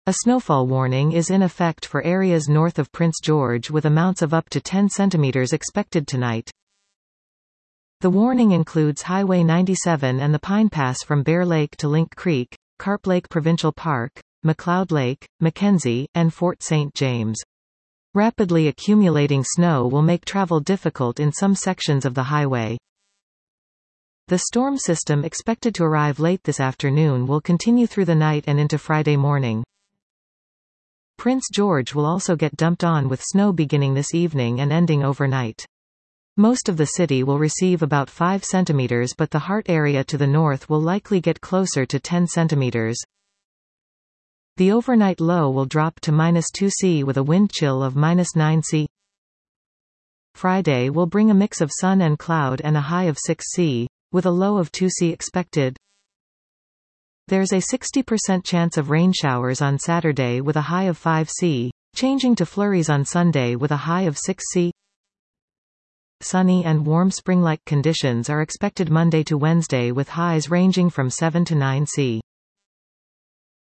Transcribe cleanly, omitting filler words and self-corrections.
A snowfall warning is in effect for areas north of Prince George with amounts of up to 10 centimeters expected tonight. The warning includes Highway 97 and the Pine Pass from Bear Lake to Link Creek, Carp Lake Provincial Park, McLeod Lake, Mackenzie, and Fort St. James. Rapidly accumulating snow will make travel difficult in some sections of the highway. The storm system expected to arrive late this afternoon will continue through the night and into Friday morning. Prince George will also get dumped on with snow beginning this evening and ending overnight. Most of the city will receive about 5 centimeters, but the Hart area to the north will likely get closer to 10 centimeters. The overnight low will drop to -2 C with a wind chill of -9 C. Friday will bring a mix of sun and cloud and a high of 6 C, with a low of 2 C expected. There's a 60% chance of rain showers on Saturday with a high of 5 C, changing to flurries on Sunday with a high of 6 C. Sunny and warm spring-like conditions are expected Monday to Wednesday with highs ranging from 7 to 9 C.